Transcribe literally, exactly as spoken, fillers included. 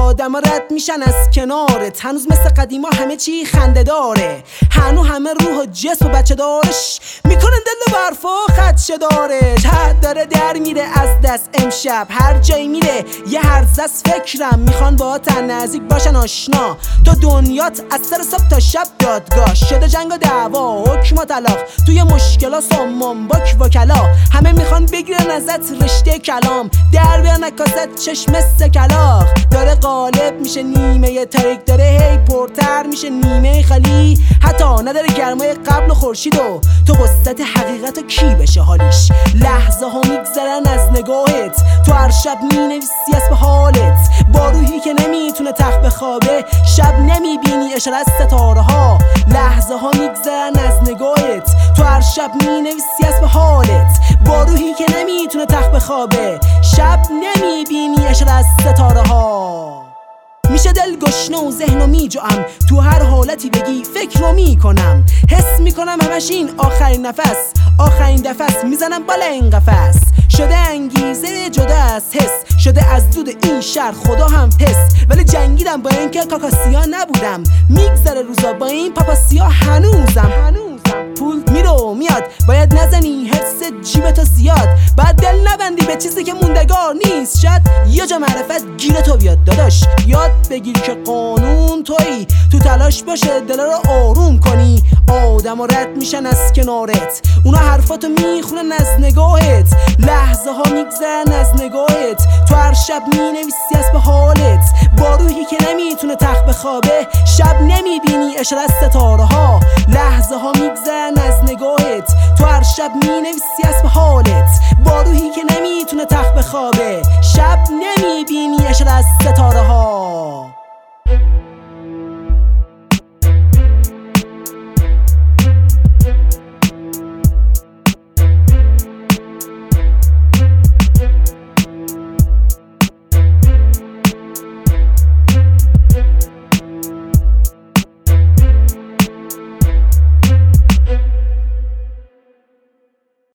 آدم ها رد میشن از کنارت، هنوز مثل قدیما همه چی خنده داره، هنو همه روح و جسم و بچه دارش میکنن دل و برف و خدشه دارش. حد داره در میره از دست امشب، هر جایی میره یه هرز از فکرم، میخوان با تن نزدیک باشن آشنا. تو دنیات از سر صبح تا شب دادگاه شده، جنگ و دعوا حکم و طلاق، توی مشکلا سامان باک وکلا، همه میخوان بگیرن ازت رشته کلام، در بیان نکاست چشم سکلاق. داره غالب میشه نیمه تاریک، داره هی پرتر میشه نیمه خالی، حتی نداره گرمای قبل و خورشید و تو قصت حقیقت و کی بشه حالیش. لحظه ها میگذرن از نگاهت، تو هر شب مینویسی اسم حالت، با روحی که نمیتونه تخت بخوابه، شب نمیبینی اشاره از ستاره ها. لحظه ها میگذرن از نگاهت، تو هر شب مینویسی اسم حالت، با روحی که نمیتونه تخت بخوابه، شب نمیبینی اشاره از ستاره ها. میشه دل گشنه و ذهنو میجوام، تو هر حالتی بگی فکر رو میکنم، حس میکنم همش این آخرین نفس، آخرین نفس میزنم بالا این قفس. شده انگیزه جدا از حس، شده از دود این شهر خدا هم پس، ولی جنگیدم با اینکه کاکاسیا نبودم، میگذره روزا با این پاپاسیا هنوزم هنوزم پول میره و میاد، باید نزنی حس جیبتو زیاد، باید دل نبندی به چیزی که موندگار نیست، شاید یه جا معرفت گیره تو بیاد داداش، یاد بگیر که قانون تویی، تو تلاش باشه دل رو آروم کنی. آدم ها رد میشن از کنارت، اونا حرفاتو میخونن از نگاهت، لحظه ها میگذرن از نگاهت، تو هر شب مینویسی اسم حالت، با روحی که نمیتونه تخت بخوابه، شب نمیبینی اشاره از ستاره ها. لحظه ها میگذرن از نگاهت، تو هر شب مینویسی اسم حالت، با روحی که نمیتونه تخت بخوابه، شب نمیبینی اشاره از ستاره ها.